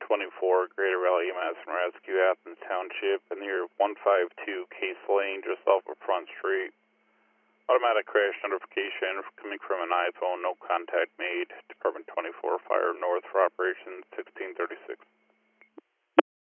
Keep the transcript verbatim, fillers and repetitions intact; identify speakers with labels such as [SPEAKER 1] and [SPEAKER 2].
[SPEAKER 1] twenty-four, Greater Valley E M S and Rescue, Athens Township, and near one five two Case Lane, just off of Front Street. Automatic crash notification coming from an iPhone, no contact made. Department twenty-four, Fire North for Operation sixteen thirty-six.